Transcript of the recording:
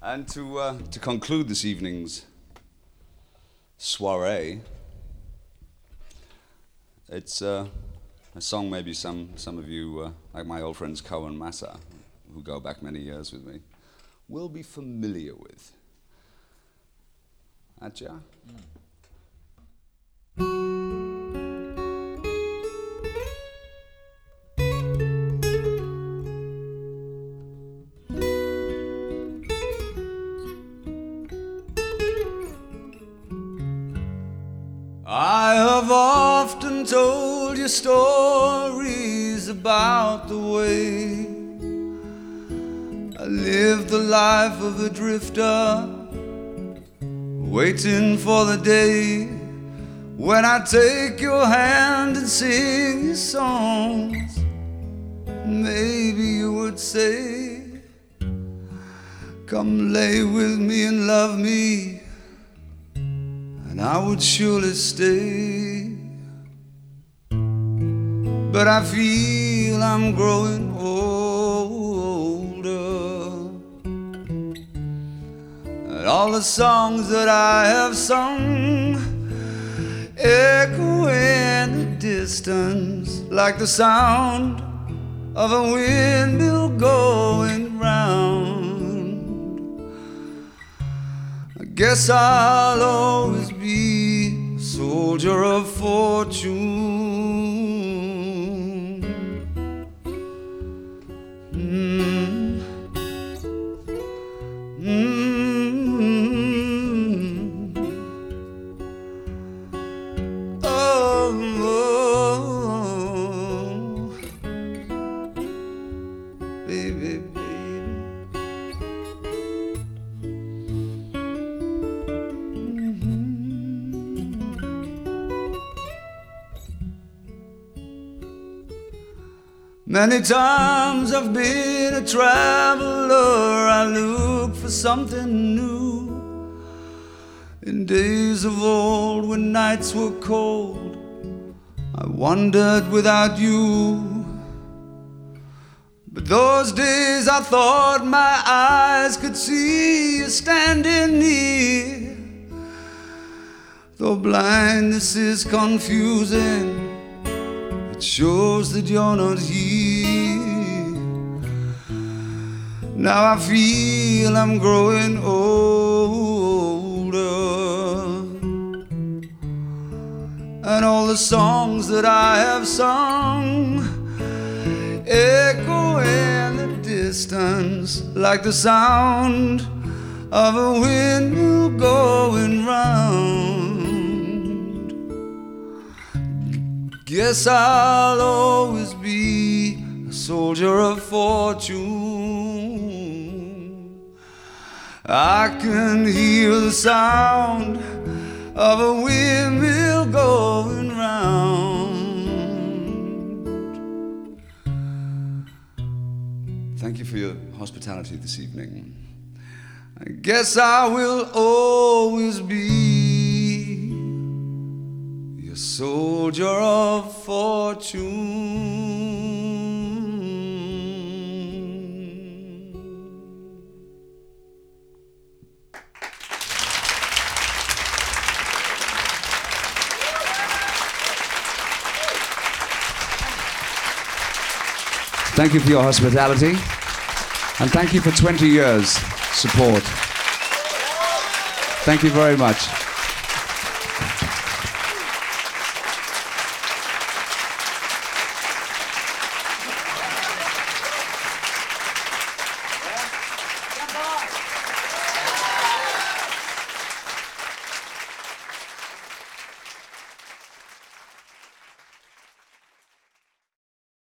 And to conclude this evening's soiree, it's a song maybe some of you, like my old friends Cohen and Massa, who go back many years with me, will be familiar with. Atja? I have often told you stories about the way I lived the life of a drifter, waiting for the day when I take your hand and sing your songs. Maybe you would say, come lay with me and love me, and I would surely stay. But I feel I'm growing older, and all the songs that I have sung echo in the distance like the sound of a windmill going round. I guess I'll always be a soldier of fortune. Baby, baby. Many times I've been a traveler, I look for something new. In days of old when nights were cold, I wandered without you. But those days I thought my eyes could see you standing near. Though blindness is confusing, it shows that you're not here. Now I feel I'm growing older, and all the songs that I have sung echo in the distance like the sound of a windmill going round. Guess I'll always be a soldier of fortune. I can hear the sound of a windmill going round. Thank you for your hospitality this evening. I guess I will always be your soldier of fortune. Thank you for your hospitality, and thank you for 20 years support. Thank you very much.